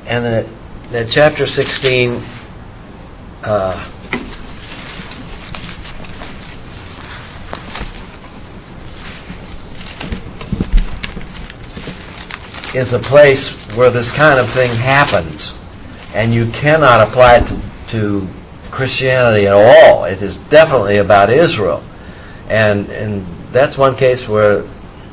And then chapter 16 is a place where this kind of thing happens, and you cannot apply it to Christianity at all. It is definitely about Israel, and that's one case where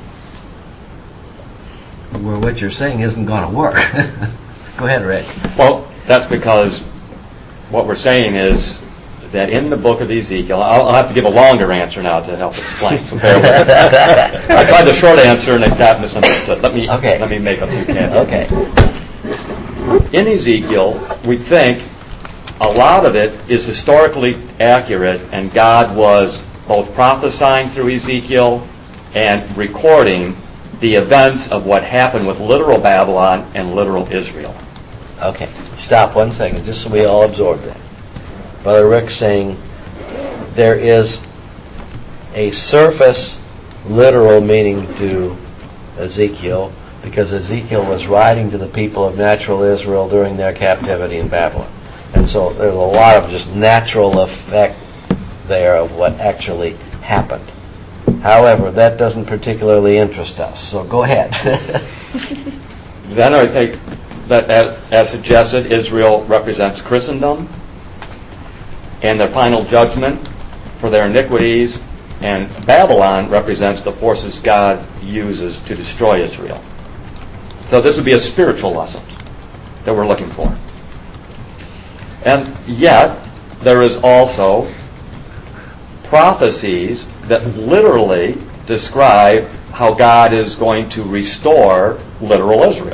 what you're saying isn't going to work. Go ahead, Rick. Well, that's because what we're saying is that in the book of Ezekiel, I'll have to give a longer answer now to help explain. So bear with me. I tried the short answer and it got misunderstood. Let me make a few caveats. Okay. In Ezekiel, we think a lot of it is historically accurate, and God was both prophesying through Ezekiel and recording the events of what happened with literal Babylon and literal Israel. Okay, stop 1 second, just so we all absorb that. Brother Rick's saying there is a surface literal meaning to Ezekiel, because Ezekiel was writing to the people of natural Israel during their captivity in Babylon. And so there's a lot of just natural effect there of what actually happened. However, that doesn't particularly interest us, so go ahead. Then I think that, as suggested, Israel represents Christendom and their final judgment for their iniquities, and Babylon represents the forces God uses to destroy Israel. So this would be a spiritual lesson that we're looking for. And yet, there is also prophecies that literally describe how God is going to restore literal Israel,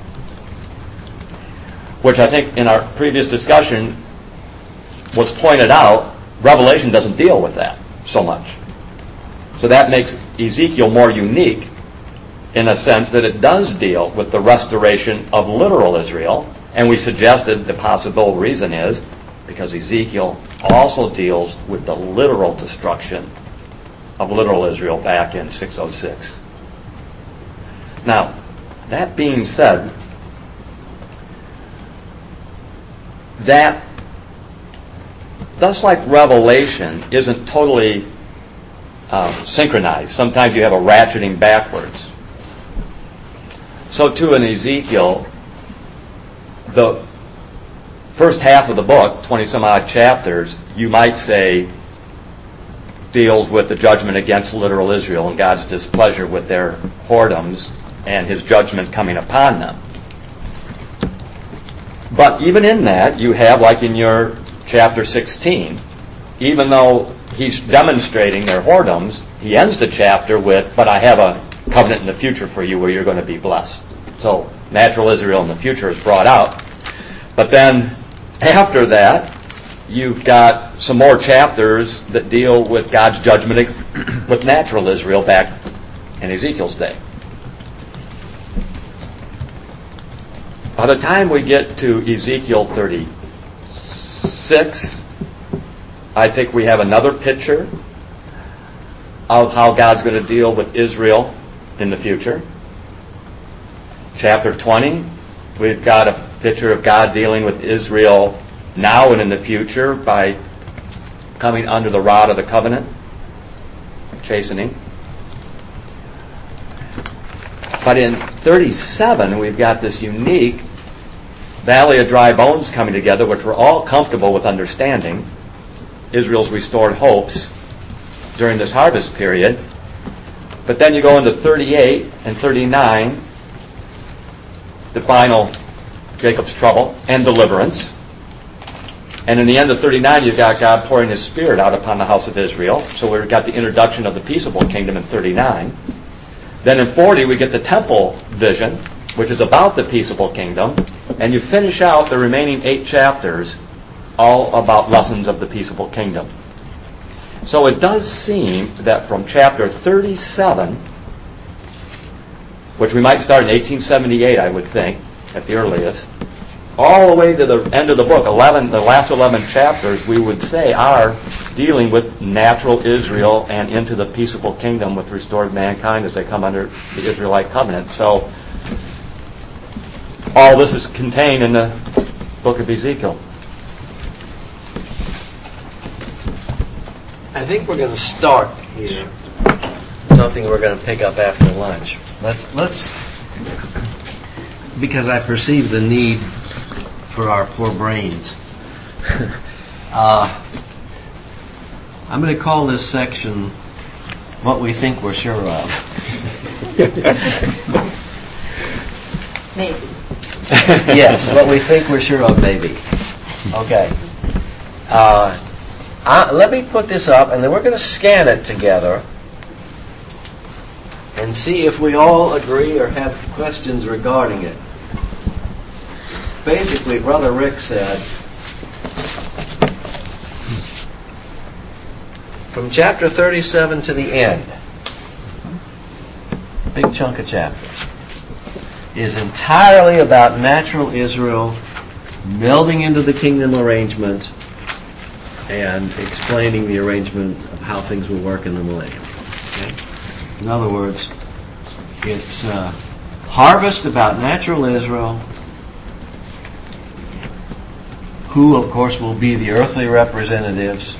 which I think in our previous discussion was pointed out. Revelation doesn't deal with that so much. So that makes Ezekiel more unique in a sense that it does deal with the restoration of literal Israel, and we suggested the possible reason is because Ezekiel also deals with the literal destruction of literal Israel back in 606. Now, that being said, that thus like Revelation isn't totally synchronized. Sometimes you have a ratcheting backwards. So too in Ezekiel, the first half of the book, 20 some odd chapters, you might say deals with the judgment against literal Israel and God's displeasure with their whoredoms and His judgment coming upon them. But even in that, you have, like in your chapter 16, even though He's demonstrating their whoredoms, He ends the chapter with, but I have a covenant in the future for you where you're going to be blessed. So natural Israel in the future is brought out. But then after that, you've got some more chapters that deal with God's judgment with natural Israel back in Ezekiel's day. By the time we get to Ezekiel 36, I think we have another picture of how God's going to deal with Israel in the future. Chapter 20, we've got a picture of God dealing with Israel now and in the future by coming under the rod of the covenant, chastening. But in 37, we've got this unique valley of dry bones coming together, which we're all comfortable with understanding. Israel's restored hopes during this harvest period. But then you go into 38 and 39, the final Jacob's trouble and deliverance. And in the end of 39, you've got God pouring His Spirit out upon the house of Israel. So we've got the introduction of the peaceable kingdom in 39. Then in 40, we get the temple vision, which is about the peaceable kingdom. And you finish out the remaining 8 chapters all about lessons of the peaceable kingdom. So it does seem that from chapter 37, which we might start in 1878, I would think, at the earliest, all the way to the end of the book, the last 11 chapters, we would say, are dealing with natural Israel and into the peaceable kingdom with restored mankind as they come under the Israelite covenant. So all this is contained in the book of Ezekiel. I think we're going to start here. Something we're going to pick up after lunch. Let's because I perceive the need for our poor brains. I'm going to call this section "What We Think We're Sure Of." Maybe. Yes, what we think we're sure of, maybe. Okay. Let me put this up, and then we're going to scan it together and see if we all agree or have questions regarding it. Basically, Brother Rick said, from chapter 37 to the end, big chunk of chapters, is entirely about natural Israel melding into the kingdom arrangement and explaining the arrangement of how things will work in the millennium. Okay? In other words, it's harvest about natural Israel, who, of course, will be the earthly representatives,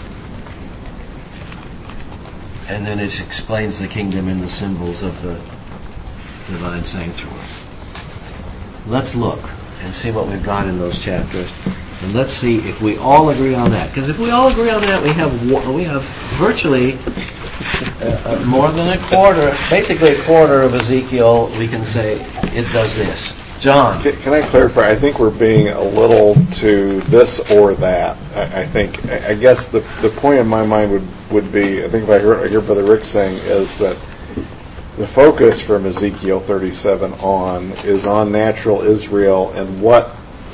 and then it explains the kingdom in the symbols of the divine sanctuary. Let's look and see what we've got in those chapters, and let's see if we all agree on that. Because if we all agree on that, we have virtually more than a quarter, basically a quarter of Ezekiel. We can say it does this. John, can I clarify? I think we're being a little to this or that. I guess the point in my mind would be, I think if I hear Brother Rick saying, is that the focus from Ezekiel 37 on is on natural Israel and what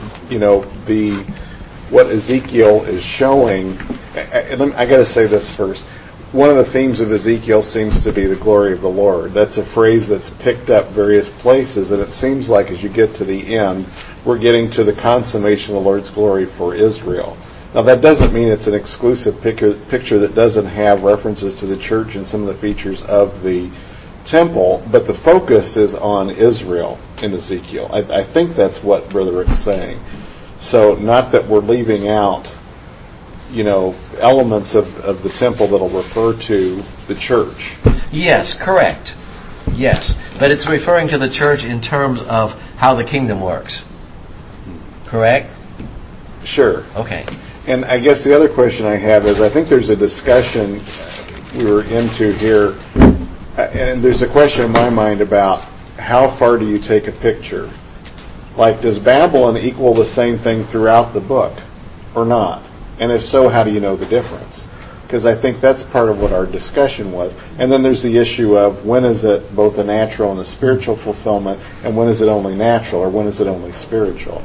Ezekiel is showing. And I got to say this first. One of the themes of Ezekiel seems to be the glory of the Lord. That's a phrase that's picked up various places, and it seems like as you get to the end, we're getting to the consummation of the Lord's glory for Israel. Now, that doesn't mean it's an exclusive picture that doesn't have references to the church and some of the features of the temple, but the focus is on Israel in Ezekiel. I think that's what Brother Rick's saying. So, not that we're leaving out elements of the temple that'll refer to the church. Yes, correct. Yes, but it's referring to the church in terms of how the kingdom works. Correct? Sure. Okay. And I guess the other question I have is, I think there's a discussion we were into here, and there's a question in my mind about how far do you take a picture? Like, does Babylon equal the same thing throughout the book or not? And if so, how do you know the difference? Because I think that's part of what our discussion was. And then there's the issue of when is it both a natural and a spiritual fulfillment, and when is it only natural, or when is it only spiritual?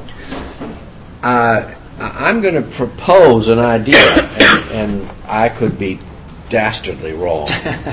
I'm going to propose an idea, and I could be dastardly wrong.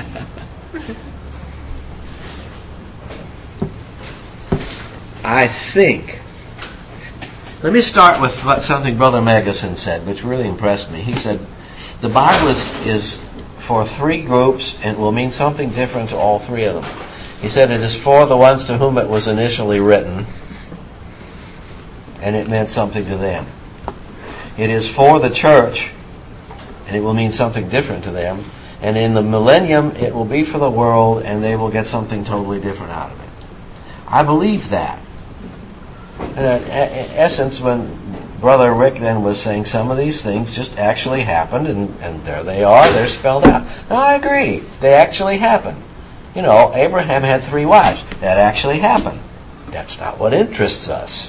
I think. Let me start with something Brother Magnuson said, which really impressed me. He said, the Bible is for three groups and will mean something different to all three of them. He said it is for the ones to whom it was initially written, and it meant something to them. It is for the church, and it will mean something different to them. And in the millennium, it will be for the world, and they will get something totally different out of it. I believe that. In essence, when Brother Rick then was saying some of these things just actually happened, and there they are, they're spelled out. Now, I agree. They actually happened. Abraham had 3 wives. That actually happened. That's not what interests us.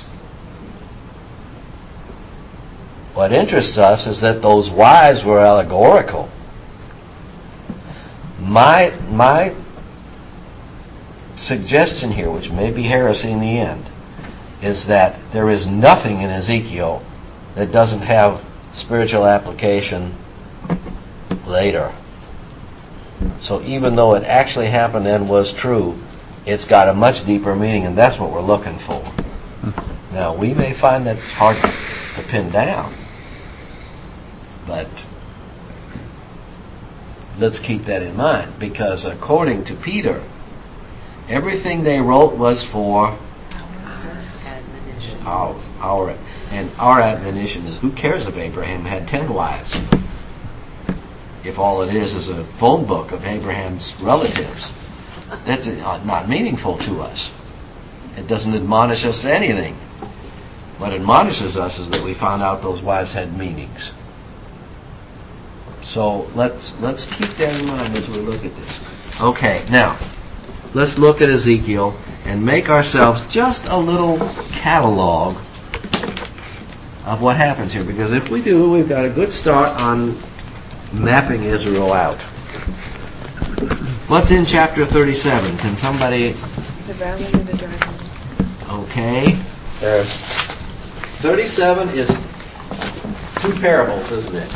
What interests us is that those wives were allegorical. My suggestion here, which may be heresy in the end, is that there is nothing in Ezekiel that doesn't have spiritual application later. So even though it actually happened and was true, it's got a much deeper meaning, and that's what we're looking for. Now, we may find that it's hard to pin down, but let's keep that in mind, because according to Peter, everything they wrote was for Our admonition is, who cares if Abraham had 10 wives? If all it is a phone book of Abraham's relatives, that's not meaningful to us. It doesn't admonish us to anything. What admonishes us is that we found out those wives had meanings. So let's keep that in mind as we look at this. Okay, now let's look at Ezekiel and make ourselves just a little catalog of what happens here. Because if we do, we've got a good start on mapping Israel out. What's in chapter 37? Can somebody... The valley of the dry bones. Okay. There's 37 is 2 parables, isn't it?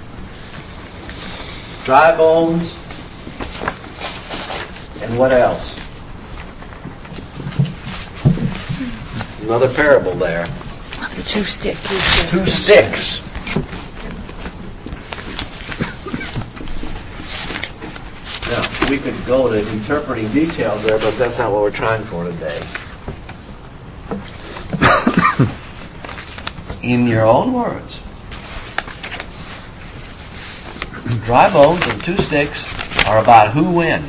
Dry bones, and what else? Another parable there. The 2 sticks. 2 sticks. Now, we could go to interpreting details there, but that's not what we're trying for today. In your own words, dry bones and 2 sticks are about who when?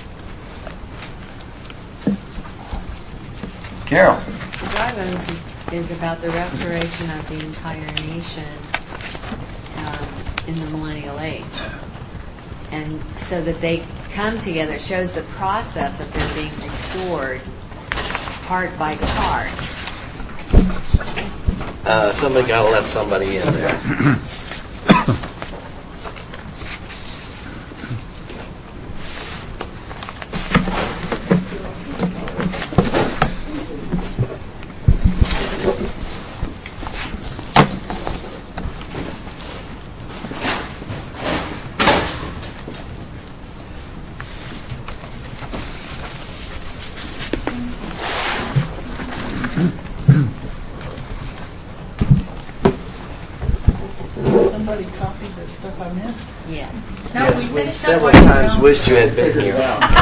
Carol. Dry bones is about the restoration of the entire nation in the millennial age. And so that they come together, it shows the process of them being restored part by part. Somebody got to let somebody in there. Somebody copied the stuff I missed. Yeah. No, Yes, we we finished several up times wished you had been here.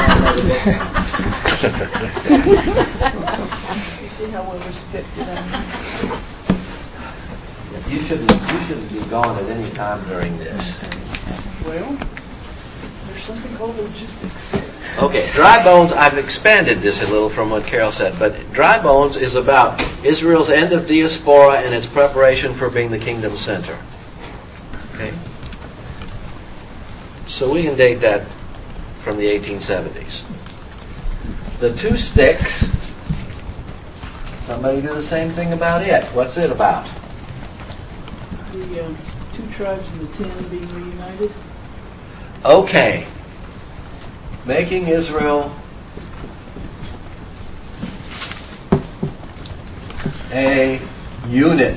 You see how well respected I am? You shouldn't be gone at any time during this. Well, there's something called logistics. Okay, dry bones, I've expanded this a little from what Carol said, but dry bones is about Israel's end of diaspora and its preparation for being the kingdom center. Okay? So we can date that from the 1870s. The 2 sticks, somebody do the same thing about it. What's it about? The 2 tribes of the 10 being reunited. Okay. Making Israel a unit.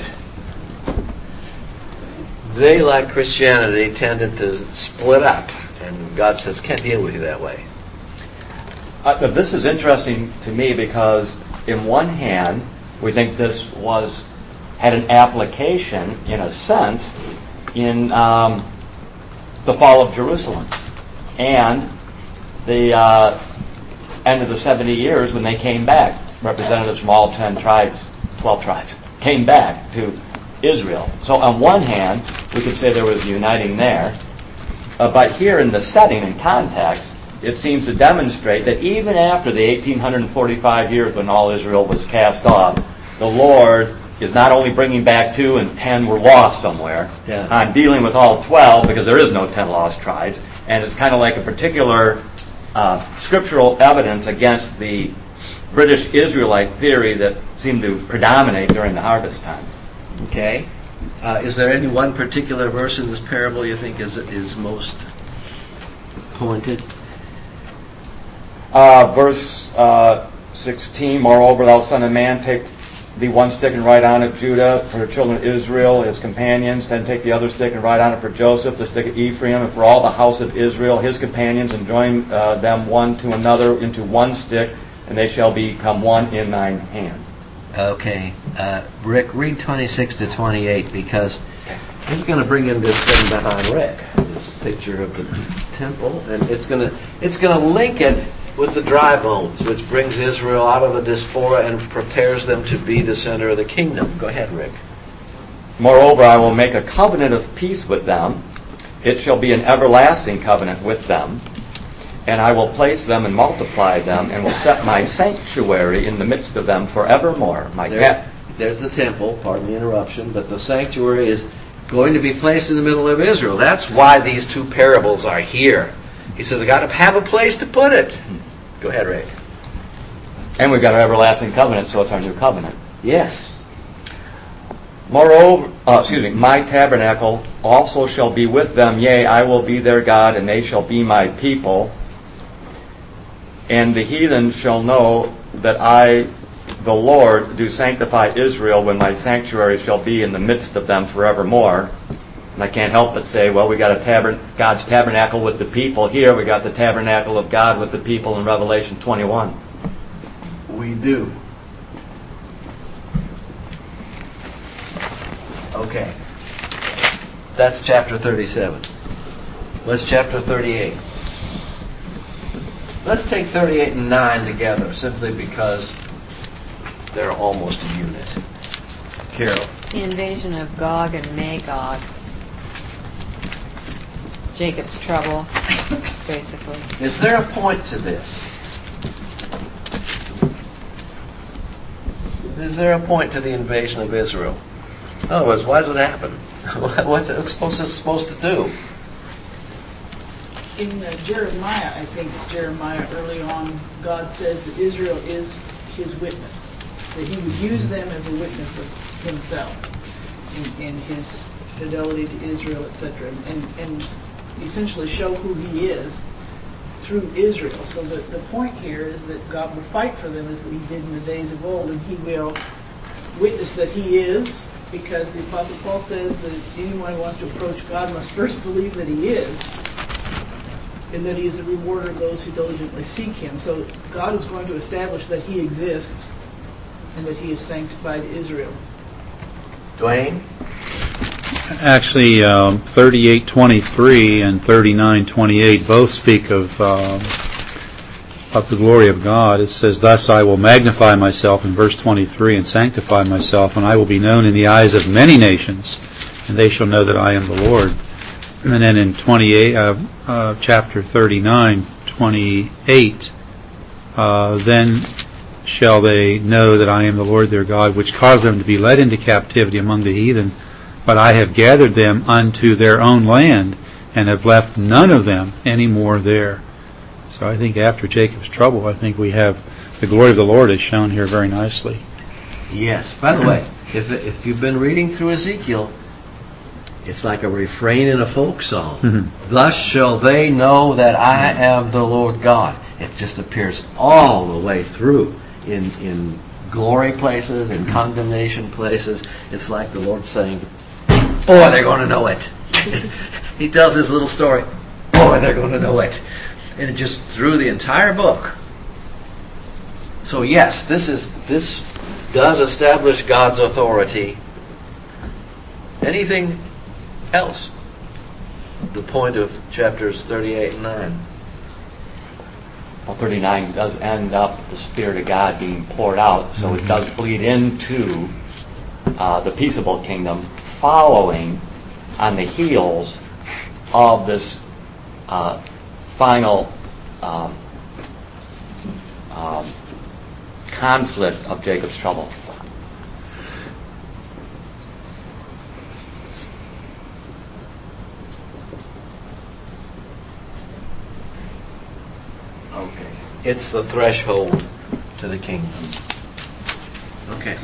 They, like Christianity, tended to split up. And God says, can't deal with you that way. This is interesting to me because, in one hand, we think this had an application, in a sense, in the fall of Jerusalem and the end of the 70 years when they came back. Representatives from all 12 tribes, came back to Israel. So on one hand, we could say there was uniting there. But here in the setting and context, it seems to demonstrate that even after the 1845 years when all Israel was cast off, the Lord is not only bringing back 2 and 10 were lost somewhere. Yeah. I'm dealing with all 12 because there is no 10 lost tribes. And it's kind of like a particular scriptural evidence against the British Israelite theory that seemed to predominate during the harvest time. Okay. Is there any one particular verse in this parable you think is most pointed? Verse 16, moreover, thou son of man, take thee 1 stick and write on it Judah, for the children of Israel, his companions. Then take the other stick and write on it for Joseph, the stick of Ephraim, and for all the house of Israel, his companions, and join them one to another into 1 stick, and they shall become one in thine hand. Okay. Rick, read 26 to 28, because he's going to bring in this thing behind Rick, this picture of the temple, and it's going to link it with the dry bones, which brings Israel out of the diaspora and prepares them to be the center of the kingdom. Go ahead, Rick. Moreover, I will make a covenant of peace with them. It shall be an everlasting covenant with them. And I will place them and multiply them, and will set my sanctuary in the midst of them forevermore. There's the temple, pardon the interruption, but the sanctuary is going to be placed in the middle of Israel. That's why these two parables are here. He says, I've got to have a place to put it. Go ahead, Rick. And we've got our everlasting covenant, so it's our new covenant. Yes. Moreover, my tabernacle also shall be with them, yea, I will be their God, and they shall be my people. And the heathen shall know that I, the Lord, do sanctify Israel when my sanctuary shall be in the midst of them forevermore. And I can't help but say, well, we got God's tabernacle with the people here. We got the tabernacle of God with the people in Revelation 21. We do. Okay. That's chapter 37. What's chapter 38? Let's take 38 and 9 together, simply because they're almost a unit. Carol. The invasion of Gog and Magog. Jacob's trouble, basically. Is there a point to this? Is there a point to the invasion of Israel? In other words, why does it happen? What's it supposed to do? In Jeremiah, I think it's Jeremiah, early on, God says that Israel is his witness, that he would use them as a witness of himself in his fidelity to Israel, etc., and essentially show who he is through Israel. So the point here is that God will fight for them as he did in the days of old, and he will witness that he is, because the Apostle Paul says that anyone who wants to approach God must first believe that he is, and that he is the rewarder of those who diligently seek him. So God is going to establish that he exists and that he has sanctified Israel. Dwayne? Actually, 38:23 and 39:28 both speak of the glory of God. It says, "Thus I will magnify myself," in verse 23, "and sanctify myself, and I will be known in the eyes of many nations, and they shall know that I am the Lord." And then in chapter 39:28, "Then shall they know that I am the Lord their God, which caused them to be led into captivity among the heathen. But I have gathered them unto their own land, and have left none of them any more there." So I think after Jacob's trouble, I think we have the glory of the Lord is shown here very nicely. Yes. By the way, if you've been reading through Ezekiel, it's like a refrain in a folk song. Mm-hmm. Thus shall they know that I am the Lord God. It just appears all the way through in glory places, in condemnation places. It's like the Lord saying, boy, they're going to know it. He tells his little story. Boy, they're going to know it. And it just through the entire book. So yes, this does establish God's authority. Anything else? The point of chapters 38 and 9. Well, 39 does end up with the Spirit of God being poured out, so it does bleed into the peaceable kingdom, following on the heels of this final conflict of Jacob's trouble. Okay. It's the threshold to the kingdom. Okay.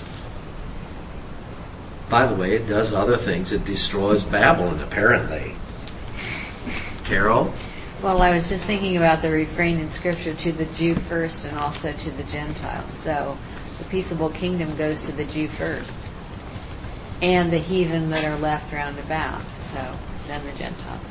By the way, it does other things. It destroys Babylon, apparently. Carol? Well, I was just thinking about the refrain in Scripture, to the Jew first and also to the Gentiles. So the peaceable kingdom goes to the Jew first, and the heathen that are left round about. So then the Gentiles.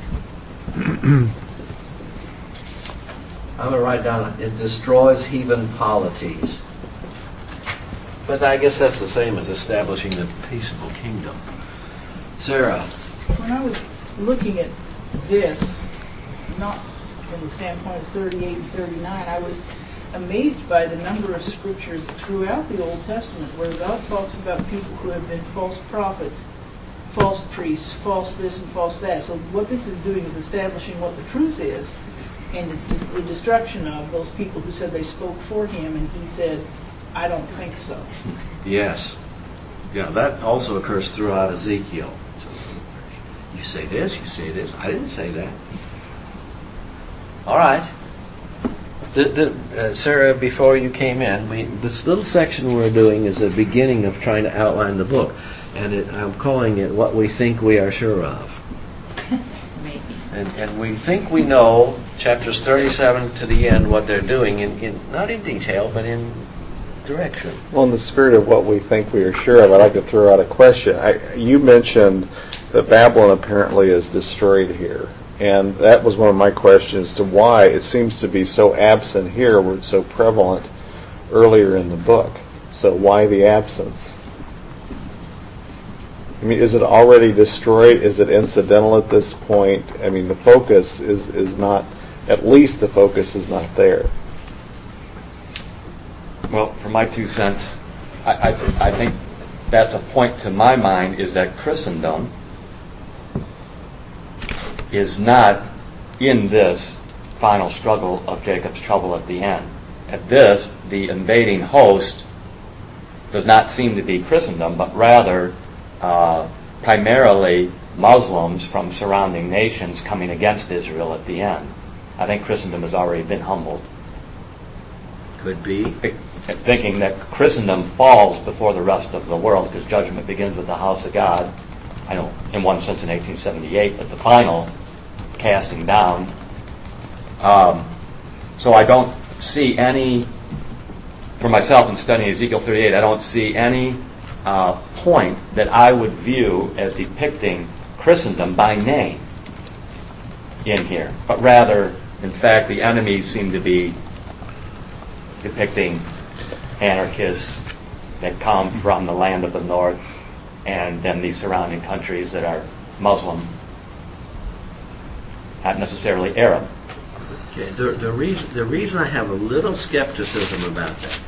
I'm going to write down, it destroys heathen polities. But I guess that's the same as establishing the peaceable kingdom. Sarah? When I was looking at this, not from the standpoint of 38 and 39, I was amazed by the number of scriptures throughout the Old Testament where God talks about people who have been false prophets, false priests, false this and false that. So what this is doing is establishing what the truth is, and it's the destruction of those people who said they spoke for him, and he said, I don't think so. Yes. Yeah, that also occurs throughout Ezekiel. So, you say this, you say this. I didn't say that. All right. Sarah, before you came in, this little section we're doing is a beginning of trying to outline the book. And I'm calling it What We Think We Are Sure Of. Maybe. And we think we know, chapters 37 to the end, what they're doing, not in detail, but in direction. Well, in the spirit of what we think we are sure of, I'd like to throw out a question. You mentioned that Babylon apparently is destroyed here. And that was one of my questions to why it seems to be so absent here, where it's so prevalent earlier in the book. So why the absence? I mean, is it already destroyed? Is it incidental at this point? I mean, the focus is not, at least the focus is not there. Well, for my 2 cents, I think that's a point to my mind, is that Christendom is not in this final struggle of Jacob's trouble at the end. At this, the invading host does not seem to be Christendom, but rather primarily Muslims from surrounding nations coming against Israel at the end. I think Christendom has already been humbled. Could be. Thinking that Christendom falls before the rest of the world, because judgment begins with the house of God. I know, in one sense, in 1878, but the final casting down. So I don't see any, for myself in studying Ezekiel 38, I don't see any point that I would view as depicting Christendom by name in here, but rather, in fact, the enemies seem to be depicting anarchists that come from the land of the north, and then these surrounding countries that are Muslim, not necessarily Arab. Okay. The reason I have a little skepticism about that,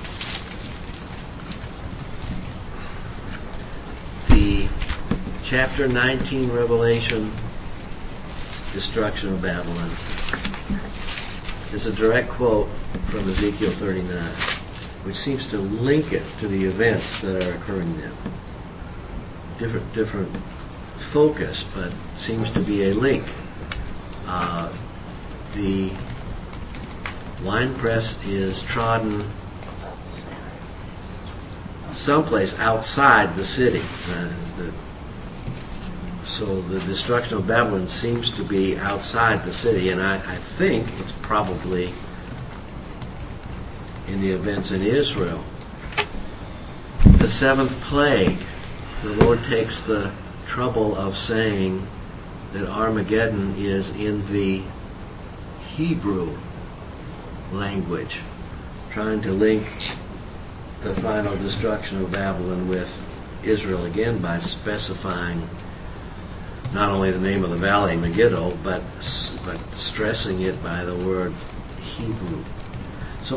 the chapter 19 Revelation, destruction of Babylon, is a direct quote from Ezekiel 39, which seems to link it to the events that are occurring there. Different focus, but seems to be a link. The winepress is trodden someplace outside the city. So the destruction of Babylon seems to be outside the city, and I think it's probably in the events in Israel. The seventh plague, the Lord takes the trouble of saying that Armageddon is in the Hebrew language, trying to link the final destruction of Babylon with Israel again by specifying not only the name of the valley, Megiddo, but stressing it by the word Hebrew. So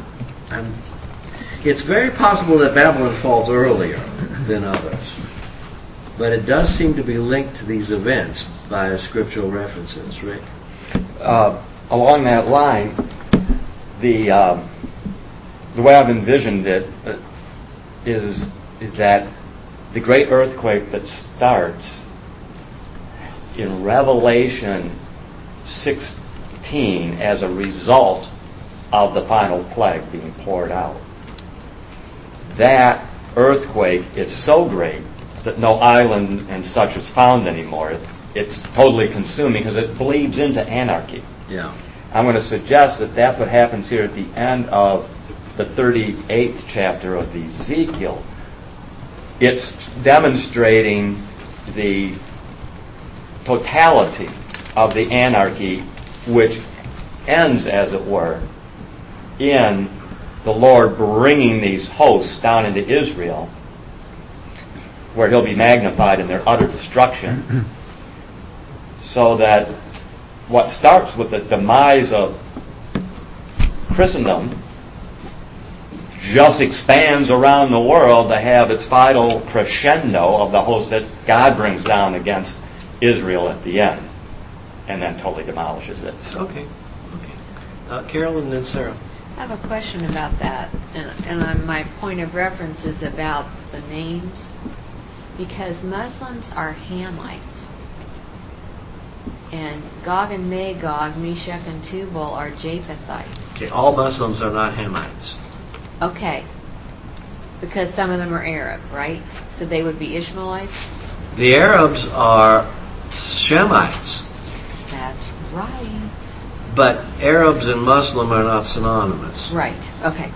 it's very possible that Babylon falls earlier than others, but it does seem to be linked to these events by scriptural references. Rick? Along that line, the way I've envisioned it is that the great earthquake that starts in Revelation 16 as a result of the final plague being poured out, that earthquake is so great that no island and such is found anymore. It's totally consuming because it bleeds into anarchy. Yeah. I'm going to suggest that that's what happens here at the end of the 38th chapter of Ezekiel. It's demonstrating the totality of the anarchy, which ends, as it were, in the Lord bringing these hosts down into Israel, where He'll be magnified in their utter destruction, so that what starts with the demise of Christendom just expands around the world to have its final crescendo of the host that God brings down against Israel at the end, and then totally demolishes it. Okay. Carol and then Sarah. I have a question about that, and my point of reference is about the names, because Muslims are Hamites, and Gog and Magog, Meshach and Tubal are Japhethites. Okay, all Muslims are not Hamites. Okay, because some of them are Arab, right? So they would be Ishmaelites? The Arabs are Shemites. That's right. But Arabs and Muslim are not synonymous. Right, okay.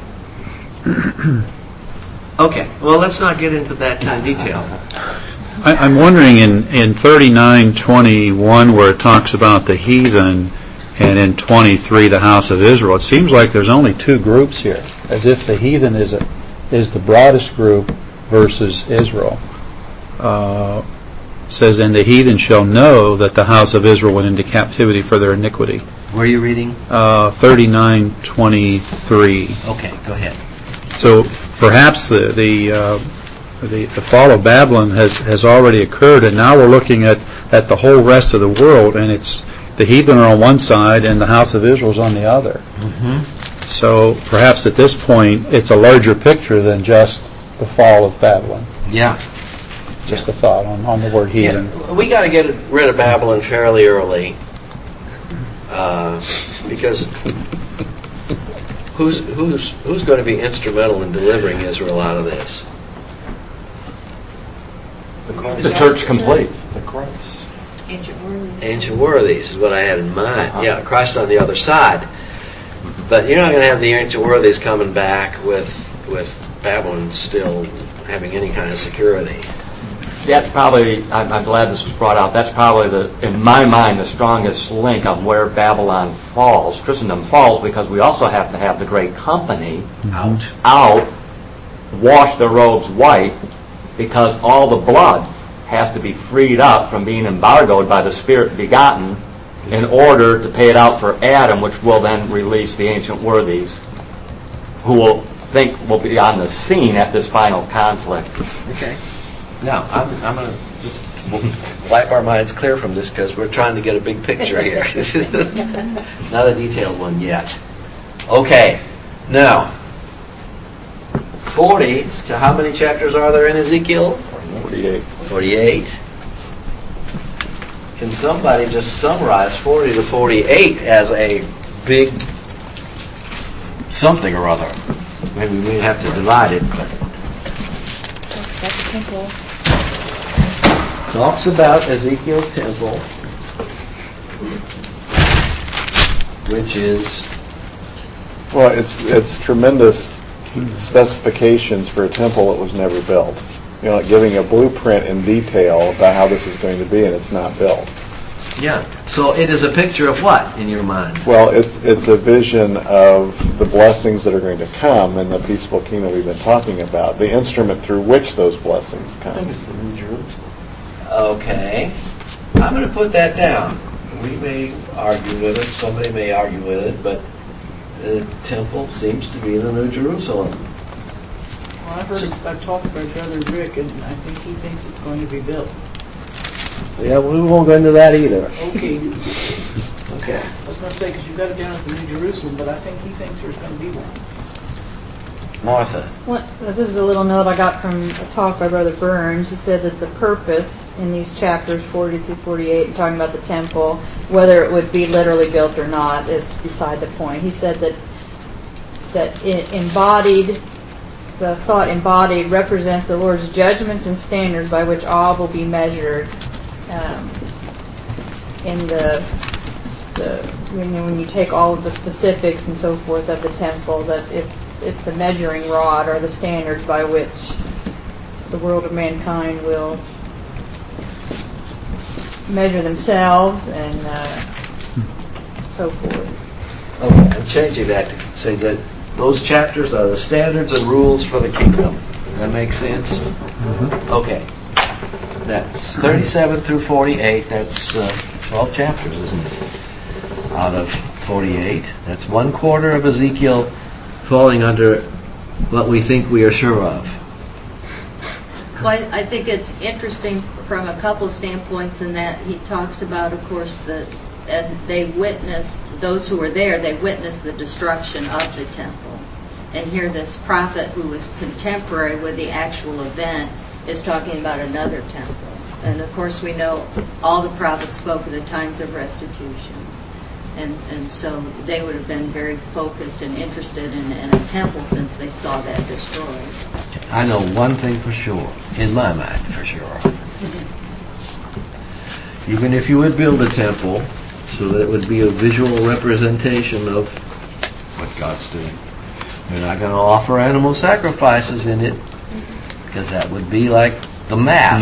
Okay, well, let's not get into that kind of detail. I'm wondering in 39:21 where it talks about the heathen, and in 23 the house of Israel, it seems like there's only two groups here, as if the heathen is the broadest group versus Israel. Says, and the heathen shall know that the house of Israel went into captivity for their iniquity. Where are you reading? 39:23. Okay, go ahead. So perhaps the fall of Babylon has already occurred, and now we're looking at the whole rest of the world, and it's the heathen are on one side and the house of Israel is on the other. Mm-hmm. So perhaps at this point it's a larger picture than just the fall of Babylon. Yeah. Just a thought on the word heathen. Yeah, we got to get rid of Babylon fairly early, because who's going to be instrumental in delivering Israel out of this? The church complete. The Christ. Ancient worthies. Ancient worthies is what I had in mind. Yeah, Christ on the other side. But you're not going to have the ancient worthies coming back with Babylon still having any kind of security. That's probably, I'm glad this was brought out, that's probably, in my mind, the strongest link of where Babylon falls, Christendom falls, because we also have to have the great company out, wash their robes white, because all the blood has to be freed up from being embargoed by the Spirit begotten in order to pay it out for Adam, which will then release the ancient worthies, who will be on the scene at this final conflict. Okay. Now, I'm going to just wipe our minds clear from this because we're trying to get a big picture here. Not a detailed one yet. Okay. Now, 40, so how many chapters are there in Ezekiel? 48. Can somebody just summarize 40 to 48 as a big something or other? Maybe we'd have to divide it, but... That's the temple. Talks about Ezekiel's temple, which is... Well, it's tremendous specifications for a temple that was never built. You know, like giving a blueprint in detail about how this is going to be, and it's not built. Yeah. So it is a picture of what in your mind? Well, it's a vision of the blessings that are going to come in the peaceful kingdom we've been talking about. The instrument through which those blessings come. I think it's the New Jerusalem. Okay. I'm going to put that down. We may argue with it. Somebody may argue with it, but the temple seems to be the New Jerusalem. Well, I've talked to my brother Rick, and I think he thinks it's going to be built. Yeah, we won't go into that either. Okay. Okay. I was going to say, because you've got it down as the New Jerusalem, but I think he thinks there's going to be one. Martha. Well, this is a little note I got from a talk by Brother Burns. He said that the purpose in these chapters 40 through 48, talking about the temple, whether it would be literally built or not, is beside the point. He said that it embodied, the thought embodied represents the Lord's judgments and standards by which all will be measured in when you take all of the specifics and so forth of the temple, that it's the measuring rod or the standards by which the world of mankind will measure themselves and so forth. Okay, I'm changing that to say that those chapters are the standards and rules for the kingdom. Does that make sense? Mm-hmm. Okay. That's 37 through 48. That's 12 chapters, isn't it? Out of 48. That's 1/4 of Ezekiel falling under what we think we are sure of. Well, I think it's interesting from a couple standpoints in that he talks about, of course, and they witnessed, those who were there, they witnessed the destruction of the temple. And here this prophet who was contemporary with the actual event is talking about another temple. And of course we know all the prophets spoke of the times of restitution. And so they would have been very focused and interested in a temple since they saw that destroyed. I know one thing for sure, in my mind for sure. Even if you would build a temple so that it would be a visual representation of what God's doing, you're not going to offer animal sacrifices in it, because that would be like the Mass.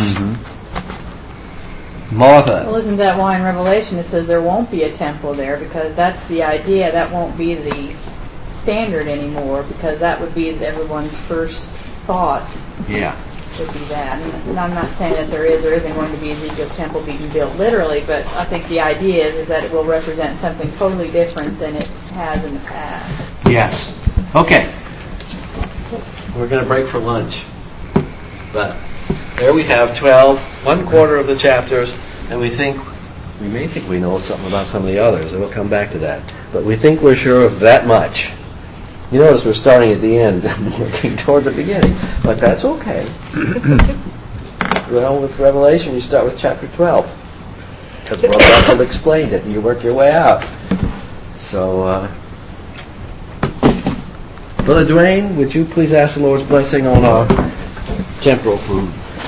Martha. Well, isn't that why in Revelation it says there won't be a temple there, because that's the idea, that won't be the standard anymore, because that would be everyone's first thought. Yeah. Would be that. And I'm not saying that there is or isn't going to be Ezekiel's temple being built literally, but I think the idea is that it will represent something totally different than it has in the past. Yes. Okay. We're going to break for lunch. But there we have 12, 1/4 of the chapters, and we may think we know something about some of the others, and we'll come back to that. But we think we're sure of that much. You notice we're starting at the end and working toward the beginning, but that's okay. Well, with Revelation, you start with chapter 12, because Brother Russell explained it, and you work your way out. So, Brother Dwayne, would you please ask the Lord's blessing on our temporal food?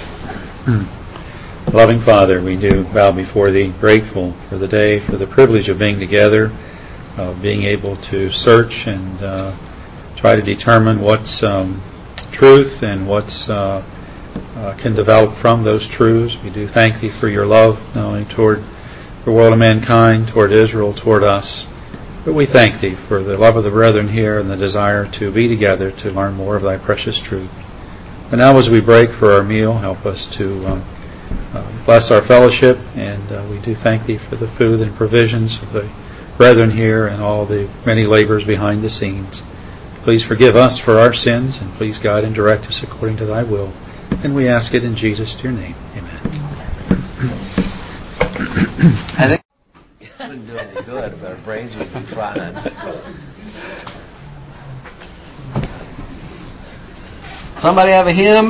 Loving Father, we do bow before Thee, grateful for the day, for the privilege of being together, of being able to search and try to determine what's truth and what's can develop from those truths. We do thank Thee for Your love, not only toward the world of mankind, toward Israel, toward us, but we thank Thee for the love of the brethren here and the desire to be together to learn more of Thy precious truth. And now as we break for our meal, help us to bless our fellowship, and we do thank Thee for the food and provisions of the brethren here and all the many labors behind the scenes. Please forgive us for our sins, and please guide and direct us according to Thy will. And we ask it in Jesus' dear name. Amen. I think it wouldn't do any good if our brains would be frying. Somebody have a hymn?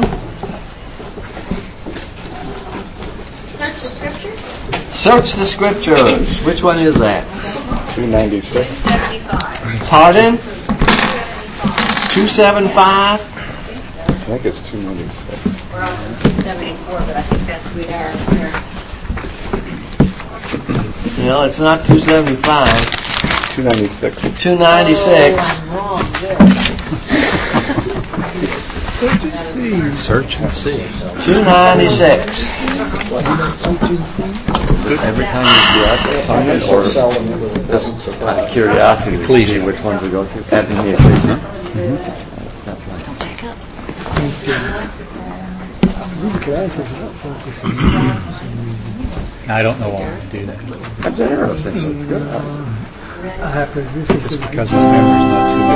Search the Scriptures. Search the Scriptures. Which one is that? 296. 275. Pardon? 275? I think it's 296. We're on 274, but I think that's we are. No, it's not 275. 296. 296. Oh, I'm wrong. Good. Search and see. 296. Every time you do that, sign it, or just out of curiosity, Please. see which ones we go through. That'd be me occasionally. That's nice. I don't know why I do that. That's interesting. It's good. Just because his memory's not so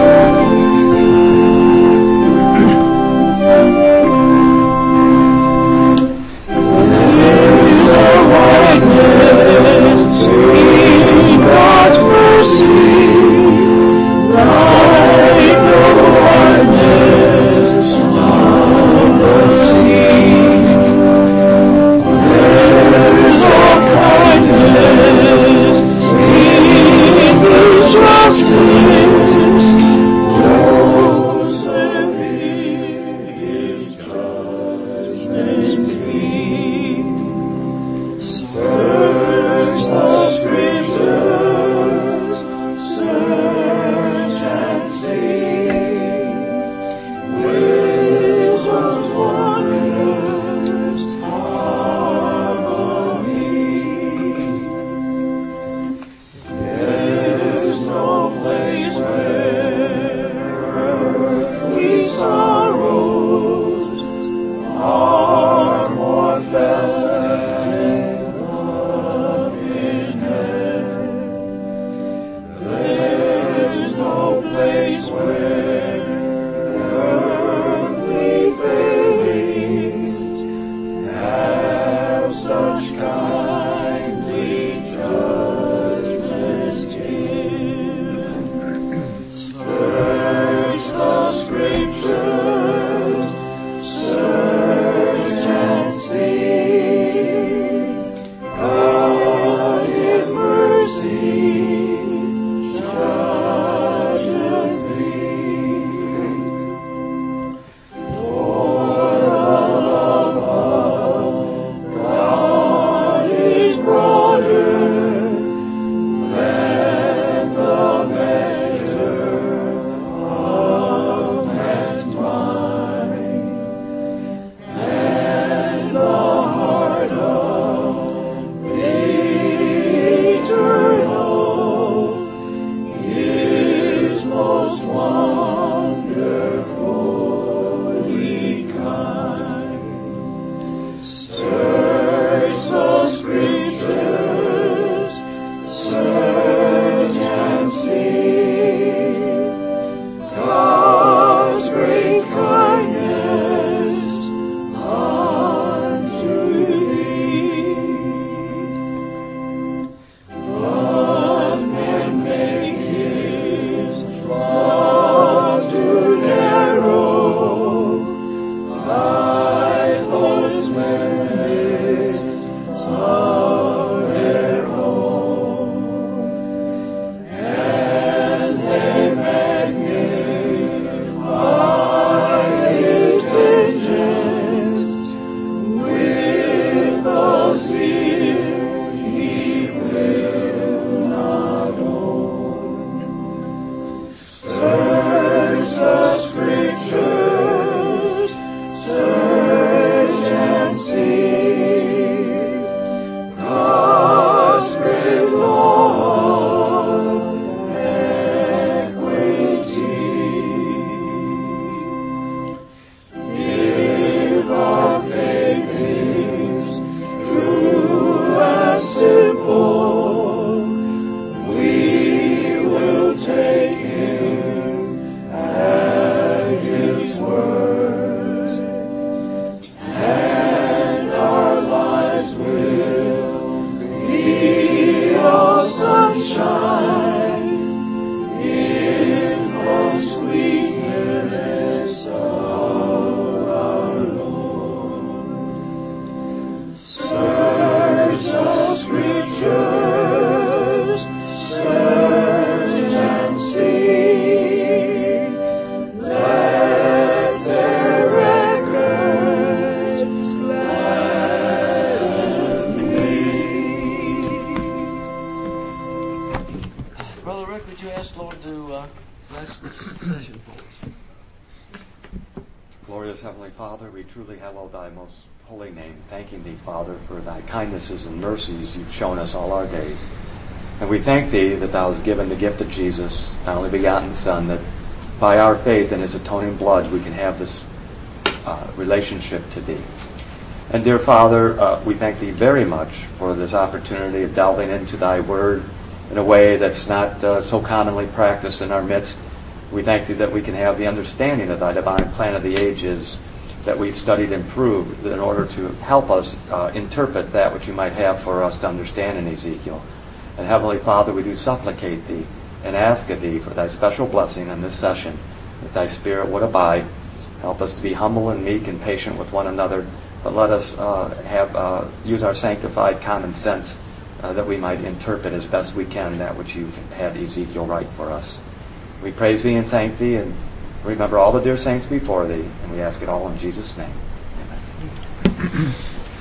Father, we truly hallow thy most holy name, thanking thee, Father, for thy kindnesses and mercies you've shown us all our days. And we thank thee that thou hast given the gift of Jesus, thy only begotten Son, that by our faith in his atoning blood we can have this relationship to thee. And dear Father, we thank thee very much for this opportunity of delving into thy word in a way that's not so commonly practiced in our midst. We thank thee that we can have the understanding of thy divine plan of the ages that we've studied and proved in order to help us interpret that which you might have for us to understand in Ezekiel. And Heavenly Father, we do supplicate thee and ask of thee for thy special blessing on this session, that thy Spirit would abide. Help us to be humble and meek and patient with one another, but let us use our sanctified common sense that we might interpret as best we can that which you've had Ezekiel write for us. We praise thee and thank thee, and remember all the dear saints before thee, and we ask it all in Jesus' name. Amen.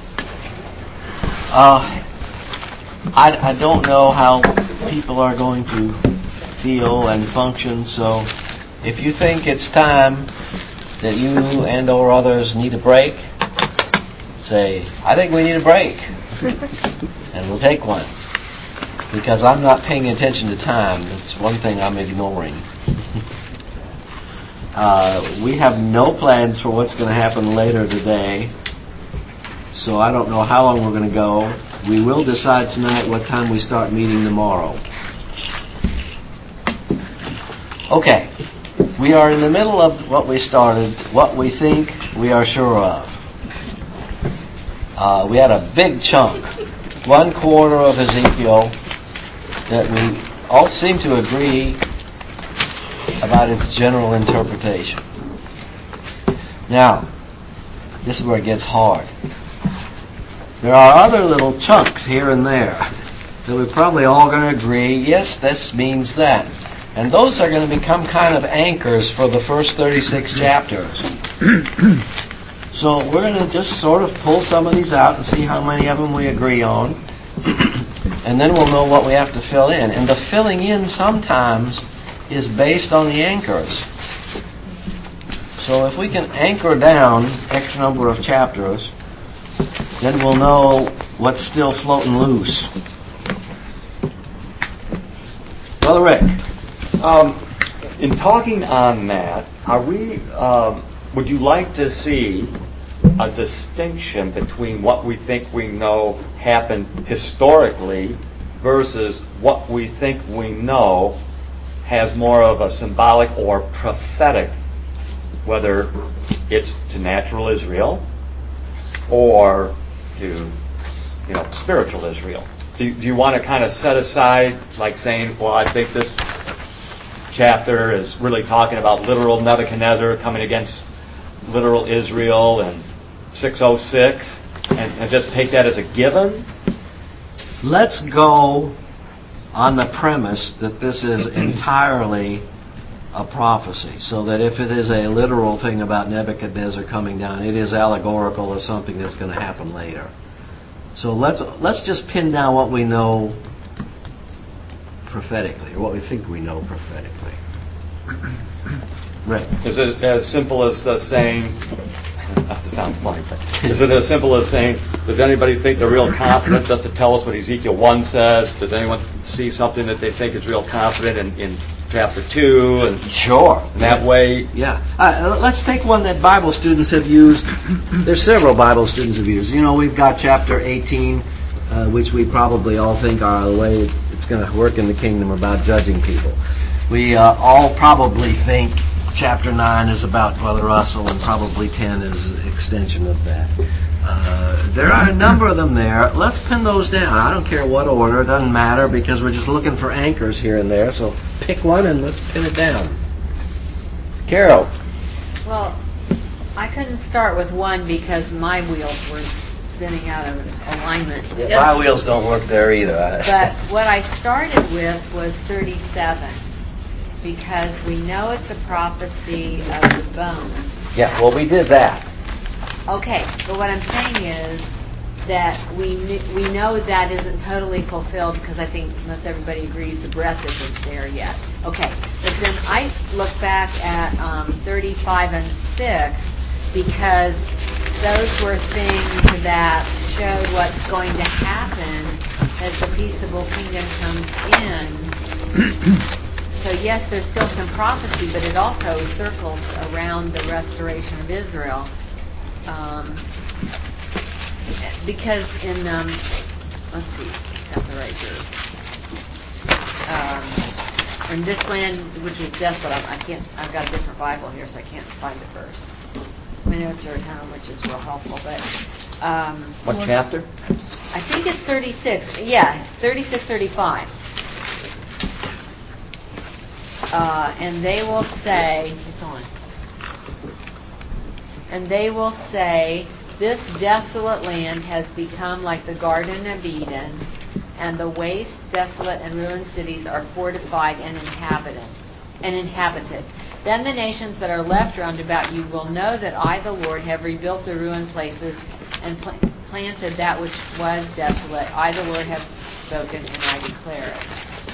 I don't know how people are going to feel and function, so if you think it's time that you and or others need a break, say, I think we need a break. And we'll take one. Because I'm not paying attention to time. It's one thing I'm ignoring. We have no plans for what's going to happen later today. So I don't know how long we're going to go. We will decide tonight what time we start meeting tomorrow. Okay. We are in the middle of what we started, what we think we are sure of. We had a big chunk, 1/4 of Ezekiel, that we all seem to agree about its general interpretation. Now, this is where it gets hard. There are other little chunks here and there that we're probably all going to agree, yes, this means that. And those are going to become kind of anchors for the first 36 chapters. So we're going to just sort of pull some of these out and see how many of them we agree on. And then we'll know what we have to fill in. And the filling in sometimes is based on the anchors. So if we can anchor down X number of chapters, then we'll know what's still floating loose. Brother Rick. In talking on that, would you like to see a distinction between what we think we know happened historically versus what we think we know has more of a symbolic or prophetic, whether it's to natural Israel or to spiritual Israel? Do you want to kind of set aside, like saying, well, I think this chapter is really talking about literal Nebuchadnezzar coming against literal Israel and 606, and just take that as a given? Let's go on the premise that this is entirely a prophecy, so that if it is a literal thing about Nebuchadnezzar coming down, it is allegorical or something that's going to happen later. So let's just pin down what we know prophetically, or what we think we know prophetically. Right. Is it as simple as saying, that sounds funny, but is it as simple as saying, does anybody think they're real confident just to tell us what Ezekiel 1 says? Does anyone see something that they think is real confident in chapter 2? And sure. That way? Yeah. Let's take one that Bible students have used. There's several Bible students have used. We've got chapter 18, which we probably all think are the way it's going to work in the kingdom about judging people. We all probably think chapter 9 is about Brother Russell, and probably 10 is an extension of that. There are a number of them there. Let's pin those down. I don't care what order. It doesn't matter, because we're just looking for anchors here and there. So pick one and let's pin it down. Carol. Well, I couldn't start with one because my wheels were spinning out of alignment. Yeah, my wheels don't work there either. But what I started with was 37, because we know it's a prophecy of the bones. Yeah, well, we did that. Okay, but what I'm saying is that we know that isn't totally fulfilled, because I think most everybody agrees the breath isn't there yet. Okay, but then I look back at 35 and 6, because those were things that showed what's going to happen as the peaceable kingdom comes in. So yes, there's still some prophecy, but it also circles around the restoration of Israel. Because in, let's see, got the right verse. In this land, which is desolate, I've got a different Bible here, so I can't find the verse. My notes are at home, which is real helpful, but... what chapter? I think it's 36. Yeah, 36, 35. And they will say, it's on. And they will say, this desolate land has become like the Garden of Eden, and the waste, desolate, and ruined cities are fortified and inhabited. Then the nations that are left round about you will know that I, the Lord, have rebuilt the ruined places and planted that which was desolate. I, the Lord, have spoken, and I declare it.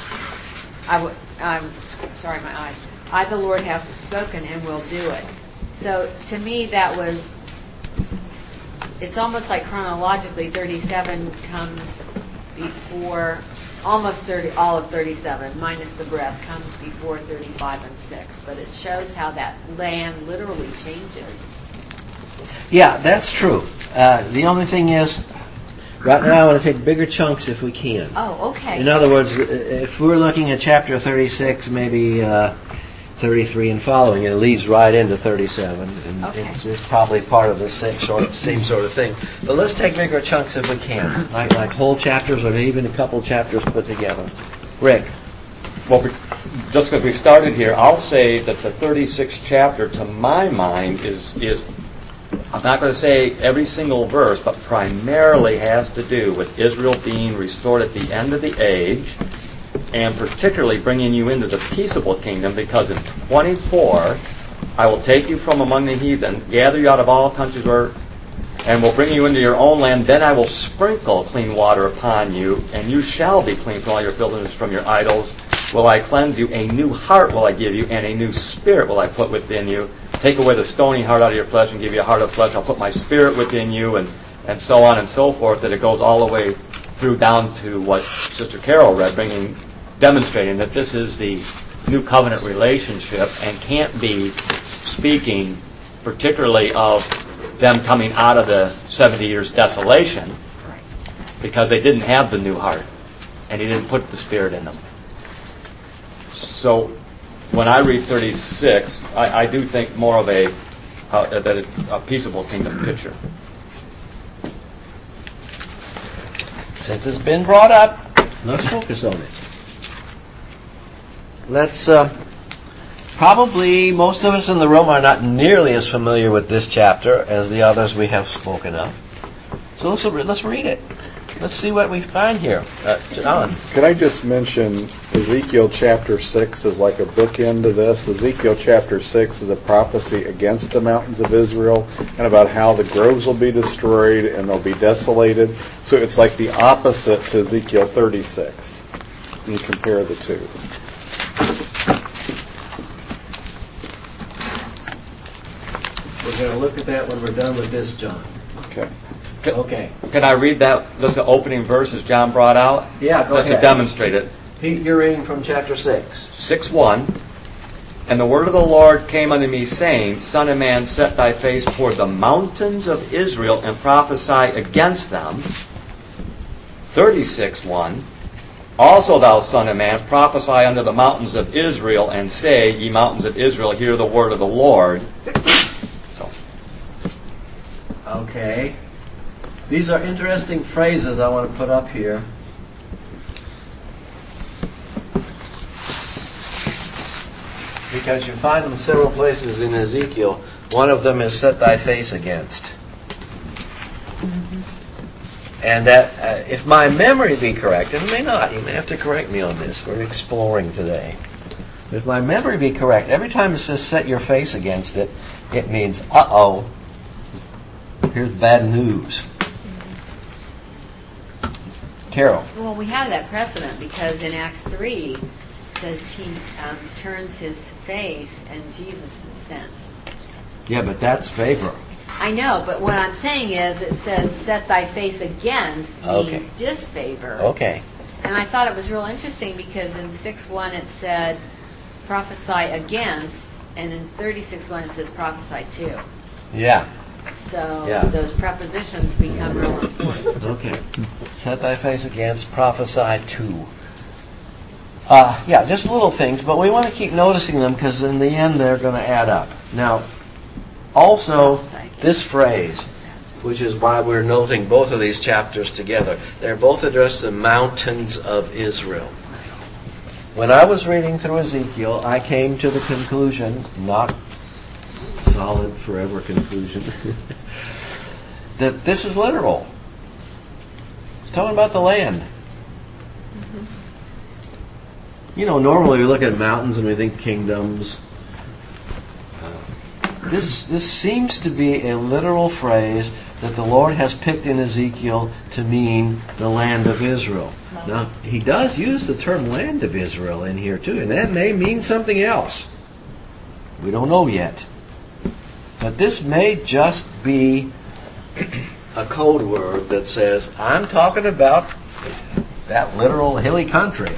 I'm sorry, my eyes. I, the Lord, have spoken and will do it. So to me, that was, it's almost like chronologically 37 comes before, almost 30, all of 37, minus the breath, comes before 35 and 6. But it shows how that land literally changes. Yeah, that's true. The only thing is, right now I want to take bigger chunks if we can. Oh, okay. In other words, if we're looking at chapter 36, maybe 33 and following, it leads right into 37, and Okay. it's probably part of the same sort of thing. But let's take bigger chunks if we can, like whole chapters or even a couple chapters put together. Rick? Well, just because we started here, I'll say that the 36th chapter, to my mind, is I'm not going to say every single verse, but primarily has to do with Israel being restored at the end of the age, and particularly bringing you into the peaceable kingdom, because in 24, I will take you from among the heathen, gather you out of all countries and will bring you into your own land. Then I will sprinkle clean water upon you, and you shall be clean from all your filthiness, from your idols. Will I cleanse you? A new heart will I give you, and a new spirit will I put within you. Take away the stony heart out of your flesh and give you a heart of flesh. I'll put my spirit within you, and so on and so forth, that it goes all the way through down to what Sister Carol read, demonstrating that this is the new covenant relationship and can't be speaking particularly of them coming out of the 70 years desolation, because they didn't have the new heart and He didn't put the Spirit in them. So when I read 36, I do think more of a peaceable kingdom picture. Since it's been brought up, let's focus on it. Let's probably most of us in the room are not nearly as familiar with this chapter as the others we have spoken of. So let's read it. Let's see what we find here. John. Could I just mention Ezekiel chapter 6 is like a bookend to this. Ezekiel chapter 6 is a prophecy against the mountains of Israel and about how the groves will be destroyed and they'll be desolated. So it's like the opposite to Ezekiel 36. You compare the two. We're going to look at that when we're done with this, John. Okay. Okay. Can I read that, just the opening verses John brought out? Yeah, go ahead. Just to demonstrate it. You're reading from chapter 6. 6:1. And the word of the Lord came unto me, saying, Son of man, set thy face toward the mountains of Israel, and prophesy against them. 36:1. Also thou, son of man, prophesy unto the mountains of Israel, and say, Ye mountains of Israel, hear the word of the Lord. Okay. These are interesting phrases I want to put up here. Because you find them several places in Ezekiel. One of them is set thy face against. And that, if my memory be correct, and it may not, you may have to correct me on this, we're exploring today. But if my memory be correct, every time it says set your face against it, it means, uh-oh, here's bad news. Carol. Well, we have that precedent because in Acts 3 it says He turns His face and Jesus is sent. Yeah, but that's favor. I know, but what I'm saying is it says set thy face against Okay. means disfavor. Okay. And I thought it was real interesting because in 6:1 it said prophesy against, and in 36:1 it says prophesy to. Yeah. So Yeah. those prepositions become real important. Okay. Set thy face against, prophesy to. Yeah, just little things, but we want to keep noticing them because in the end they're going to add up. Now, also, this phrase, which is why we're noting both of these chapters together, they're both addressed to the mountains of Israel. When I was reading through Ezekiel, I came to the conclusion, not solid forever conclusion, that this is literal. It's talking about the land. You know, normally we look at mountains and we think kingdoms. This seems to be a literal phrase that the Lord has picked in Ezekiel to mean the land of Israel. Now, He does use the term land of Israel in here too, and that may mean something else. We don't know yet. But this may just be a code word that says, I'm talking about that literal hilly country.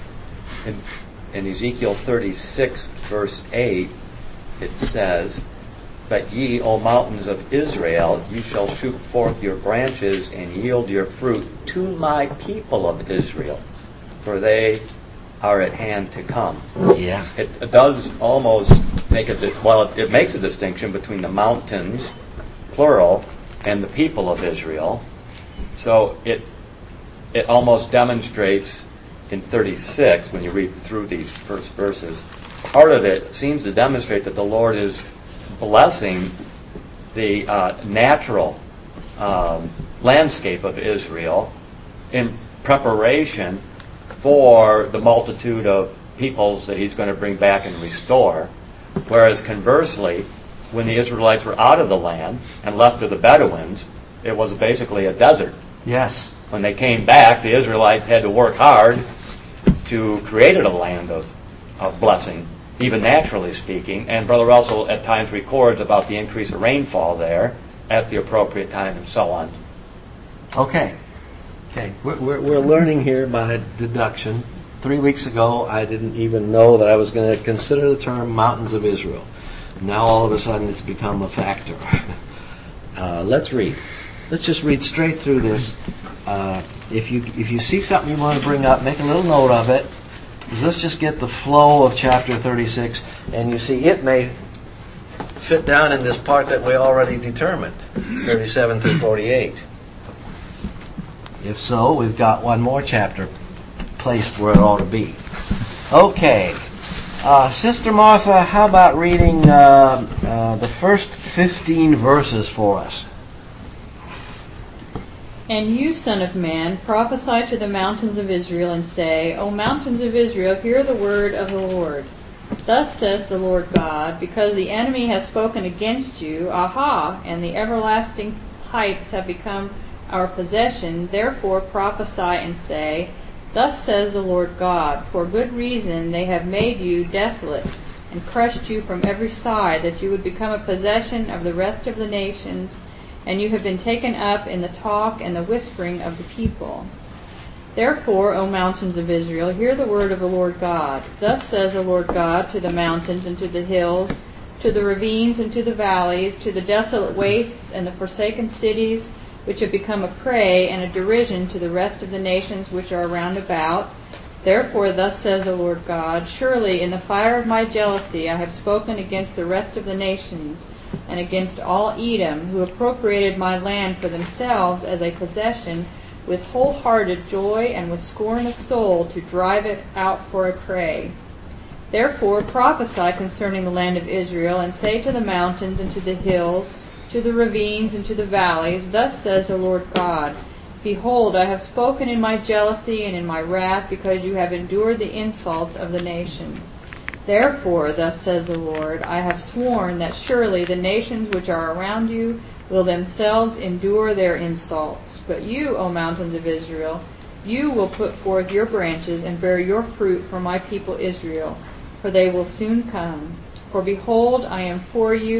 In Ezekiel 36, verse 8, it says, But ye, O mountains of Israel, you shall shoot forth your branches and yield your fruit to my people of Israel, for they are at hand to come. Yeah. It does almost make it makes a distinction between the mountains, plural, and the people of Israel. So it almost demonstrates in 36, when you read through these first verses, part of it seems to demonstrate that the Lord is blessing the natural landscape of Israel in preparation for the multitude of peoples that He's going to bring back and restore. Whereas conversely, when the Israelites were out of the land and left to the Bedouins, it was basically a desert. Yes. When they came back, the Israelites had to work hard to create a land of blessing, even naturally speaking. And Brother Russell at times records about the increase of rainfall there at the appropriate time and so on. Okay. We're learning here by deduction. 3 weeks ago, I didn't even know that I was going to consider the term mountains of Israel. Now all of a sudden it's become a factor. Let's read. Let's just read straight through this. If you see something you want to bring up, make a little note of it. Let's just get the flow of chapter 36, and you see it may fit down in this part that we already determined, 37 through 48. If so, we've got one more chapter placed where it ought to be. Okay. Sister Martha, how about reading the first 15 verses for us? And you, son of man, prophesy to the mountains of Israel, and say, O mountains of Israel, hear the word of the Lord. Thus says the Lord God, because the enemy has spoken against you, aha, and the everlasting heights have become our possession, therefore prophesy and say, Thus says the Lord God, for good reason they have made you desolate, and crushed you from every side, that you would become a possession of the rest of the nations, and you have been taken up in the talk and the whispering of the people. Therefore, O mountains of Israel, hear the word of the Lord God. Thus says the Lord God to the mountains and to the hills, to the ravines and to the valleys, to the desolate wastes and the forsaken cities, which have become a prey and a derision to the rest of the nations which are round about. Therefore, thus says the Lord God, surely in the fire of my jealousy I have spoken against the rest of the nations, and against all Edom, who appropriated my land for themselves as a possession, with wholehearted joy and with scorn of soul, to drive it out for a prey. Therefore prophesy concerning the land of Israel, and say to the mountains and to the hills, to the ravines and to the valleys, Thus says the Lord God, Behold, I have spoken in my jealousy and in my wrath, because you have endured the insults of the nations. Therefore, thus says the Lord, I have sworn that surely the nations which are around you will themselves endure their insults. But you, O mountains of Israel, you will put forth your branches and bear your fruit for my people Israel, for they will soon come. For behold, I am for you,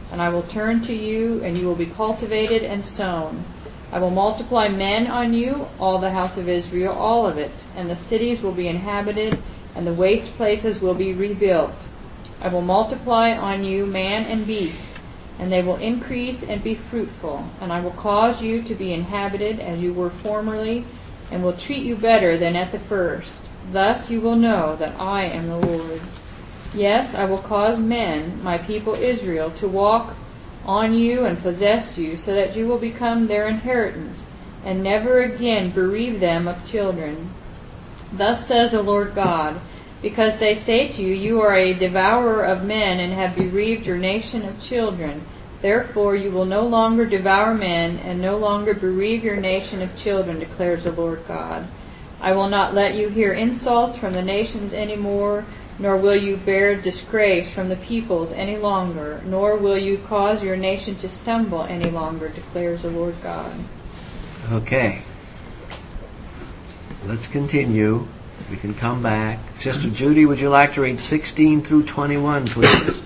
And I will turn to you, and you will be cultivated and sown. I will multiply men on you, all the house of Israel, all of it, and the cities will be inhabited, and the waste places will be rebuilt. I will multiply on you man and beast, and they will increase and be fruitful, and I will cause you to be inhabited as you were formerly, and will treat you better than at the first. Thus you will know that I am the Lord. Yes, I will cause men, my people Israel, to walk on you and possess you, so that you will become their inheritance, and never again bereave them of children. Thus says the Lord God, because they say to you, you are a devourer of men, and have bereaved your nation of children. Therefore you will no longer devour men, and no longer bereave your nation of children, declares the Lord God. I will not let you hear insults from the nations any more, nor will you bear disgrace from the peoples any longer, nor will you cause your nation to stumble any longer, declares the Lord God. Okay. Let's continue. We can come back. Sister Judy, would you like to read 16 through 21, please?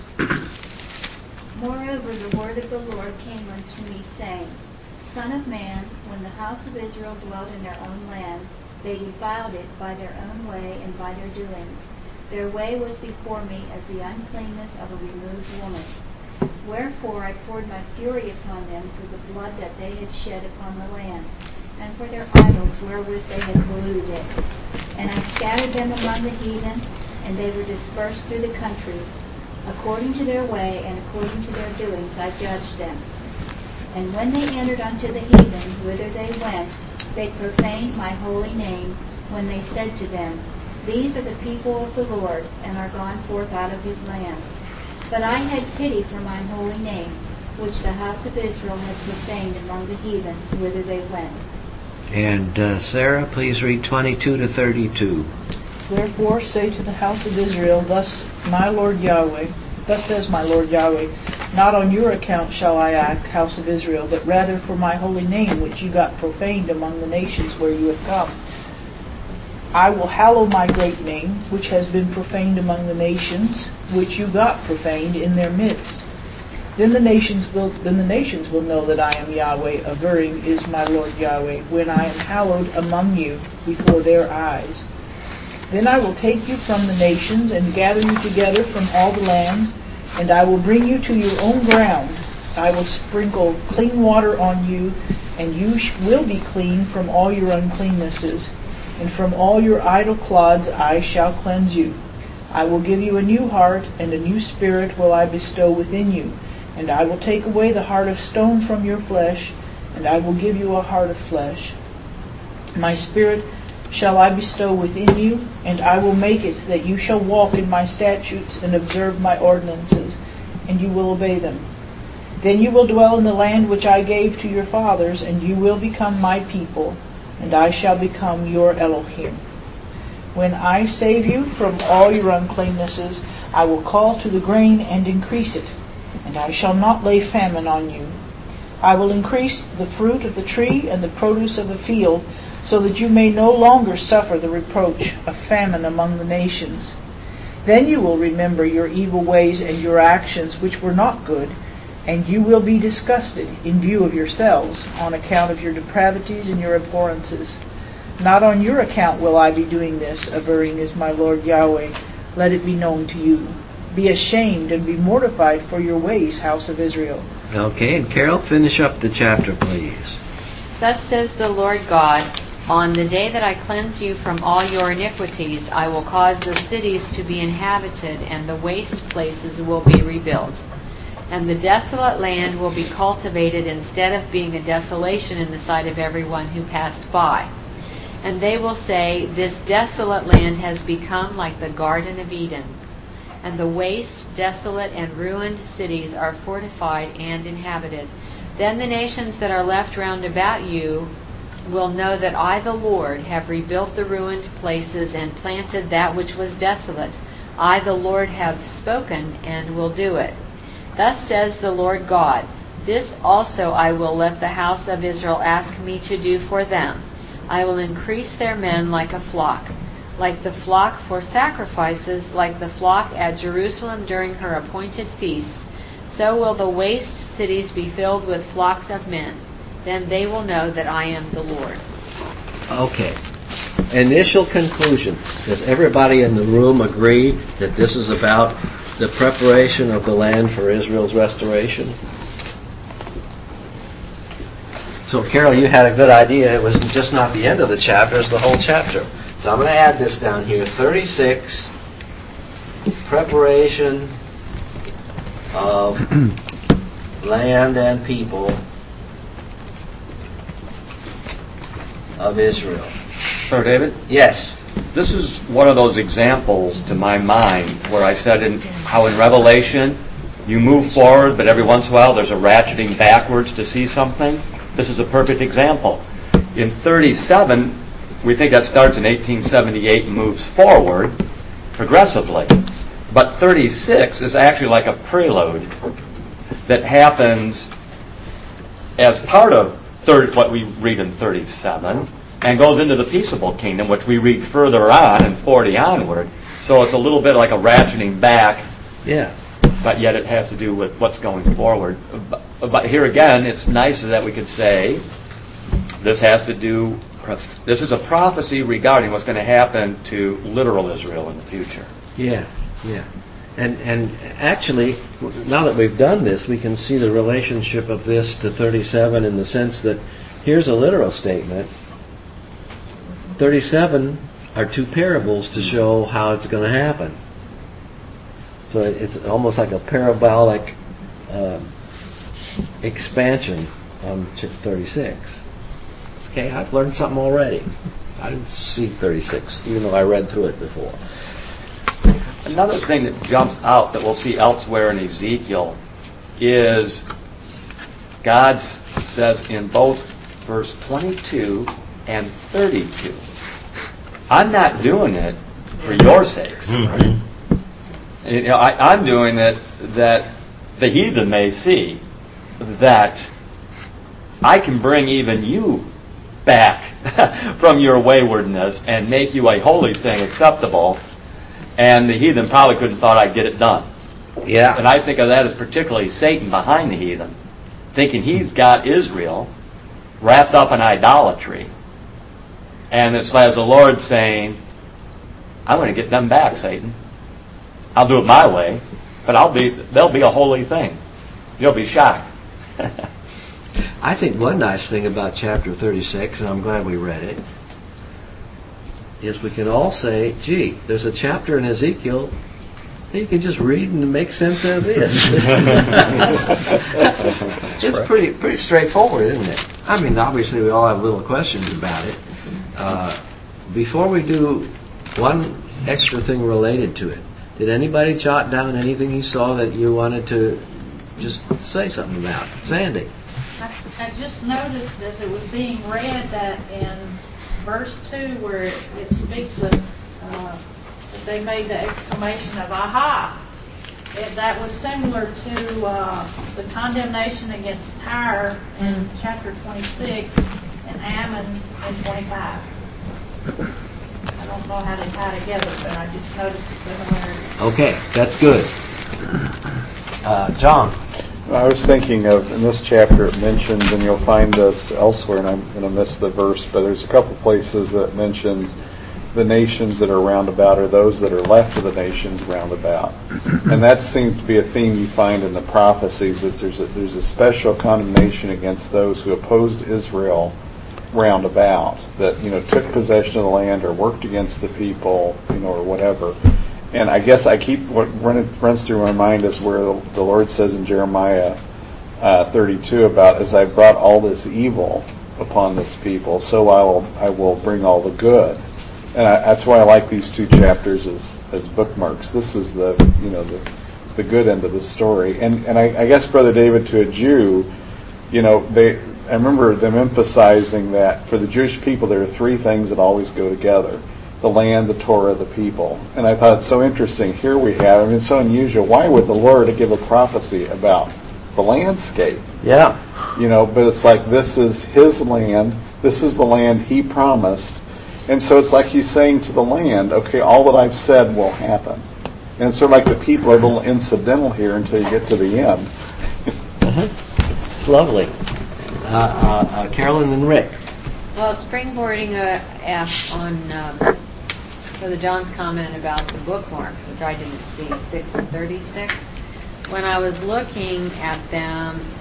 Moreover, the word of the Lord came unto me, saying, Son of man, when the house of Israel dwelt in their own land, they defiled it by their own way and by their doings. Their way was before me as the uncleanness of a removed woman. Wherefore I poured my fury upon them for the blood that they had shed upon the land, and for their idols wherewith they had polluted it. And I scattered them among the heathen, and they were dispersed through the countries. According to their way and according to their doings I judged them. And when they entered unto the heathen, whither they went, they profaned my holy name, when they said to them, These are the people of the Lord, and are gone forth out of his land. But I had pity for mine holy name, which the house of Israel had profaned among the heathen, whither they went. And Sarah, please read 22 to 32. Therefore say to the house of Israel, Thus says my Lord Yahweh, Not on your account shall I act, house of Israel, but rather for my holy name, which you got profaned among the nations where you have come. I will hallow my great name, which has been profaned among the nations, which you got profaned in their midst. Then the nations will know that I am Yahweh, averring is my Lord Yahweh, when I am hallowed among you before their eyes. Then I will take you from the nations, and gather you together from all the lands, and I will bring you to your own ground. I will sprinkle clean water on you, and you will be clean from all your uncleannesses. And from all your idle clods I shall cleanse you. I will give you a new heart, and a new spirit will I bestow within you. And I will take away the heart of stone from your flesh, and I will give you a heart of flesh. My spirit shall I bestow within you, and I will make it that you shall walk in my statutes and observe my ordinances, and you will obey them. Then you will dwell in the land which I gave to your fathers, and you will become my people, and I shall become your Elohim. When I save you from all your uncleannesses, I will call to the grain and increase it, and I shall not lay famine on you. I will increase the fruit of the tree and the produce of the field, so that you may no longer suffer the reproach of famine among the nations. Then you will remember your evil ways and your actions which were not good, and you will be disgusted in view of yourselves on account of your depravities and your abhorrences. Not on your account will I be doing this, averring is my Lord Yahweh. Let it be known to you. Be ashamed and be mortified for your ways, house of Israel. Okay, and Carol, finish up the chapter, please. Thus says the Lord God, On the day that I cleanse you from all your iniquities, I will cause the cities to be inhabited, and the waste places will be rebuilt. And the desolate land will be cultivated instead of being a desolation in the sight of everyone who passed by. And they will say, This desolate land has become like the Garden of Eden. And the waste, desolate, and ruined cities are fortified and inhabited. Then the nations that are left round about you will know that I, the Lord, have rebuilt the ruined places and planted that which was desolate. I, the Lord, have spoken and will do it. Thus says the Lord God, This also I will let the house of Israel ask me to do for them. I will increase their men like a flock, like the flock for sacrifices, like the flock at Jerusalem during her appointed feasts. So will the waste cities be filled with flocks of men. Then they will know that I am the Lord. Okay. Initial conclusion. Does everybody in the room agree that this is about the preparation of the land for Israel's restoration? So, Carol, you had a good idea. It was just not the end of the chapter, it's the whole chapter. So I'm going to add this down here. 36, preparation of land and people of Israel. Sir David? Yes. This is one of those examples to my mind where I said how in Revelation you move forward, but every once in a while there's a ratcheting backwards to see something. This is a perfect example. In 37, we think that starts in 1878 and moves forward progressively. But 36 is actually like a prelude that happens as part of what we read in 37 and goes into the peaceable kingdom, which we read further on in 40 onward. So it's a little bit like a ratcheting back. Yeah. But yet it has to do with what's going forward. But here again, it's nice that we could say this is a prophecy regarding what's going to happen to literal Israel in the future. Yeah, yeah. And actually, now that we've done this, we can see the relationship of this to 37 in the sense that here's a literal statement. 37 are two parables to show how it's going to happen. So it's almost like a parabolic expansion on 36. Okay, I've learned something already. I didn't see 36, even though I read through it before. Another thing that jumps out that we'll see elsewhere in Ezekiel is God says in both verse 22 and 32, I'm not doing it for your sakes. Mm-hmm. I'm doing it that the heathen may see that I can bring even you back from your waywardness and make you a holy thing acceptable. And the heathen probably couldn't thought I'd get it done. Yeah. And I think of that as particularly Satan behind the heathen, thinking he's got Israel wrapped up in idolatry. And it's as the Lord saying, I'm going to get them back, Satan. I'll do it my way, but they'll be a holy thing. You'll be shocked. I think one nice thing about chapter 36, and I'm glad we read it, is we can all say, gee, there's a chapter in Ezekiel that you can just read and it makes sense as is. It's pretty straightforward, isn't it? I mean, obviously we all have little questions about it. Before we do, one extra thing related to it. Did anybody jot down anything you saw that you wanted to just say something about? Sandy. I just noticed as it was being read that in verse 2 where it speaks of that they made the exclamation of aha. That was similar to the condemnation against Tyre in chapter 26 and Ammon in 25. I don't know how they tie together, but I just noticed the similarity. Okay, that's good. John. I was thinking of, in this chapter it mentions, and you'll find this elsewhere, and I'm going to miss the verse, but there's a couple places that mentions the nations that are round about are those that are left of the nations round about. And that seems to be a theme you find in the prophecies, that there's a special condemnation against those who opposed Israel round about, that took possession of the land or worked against the people, or whatever. And I guess what runs through my mind is where the Lord says in Jeremiah 32 about, as I brought all this evil upon this people, so I will bring all the good. And that's why I like these two chapters as bookmarks. This is the good end of the story. And I guess, Brother David, to a Jew, I remember them emphasizing that for the Jewish people there are three things that always go together: the land, the Torah, the people. And I thought it's so interesting. Here we have, it's so unusual. Why would the Lord give a prophecy about the landscape? Yeah. But it's like this is His land. This is the land He promised. And so it's like He's saying to the land, okay, all that I've said will happen. And it's sort of like the people are a little incidental here until you get to the end. It's lovely. Carolyn and Rick. Well, springboarding on Brother John's comment about the bookmarks, which I didn't see, 6 and 36. When I was looking at them,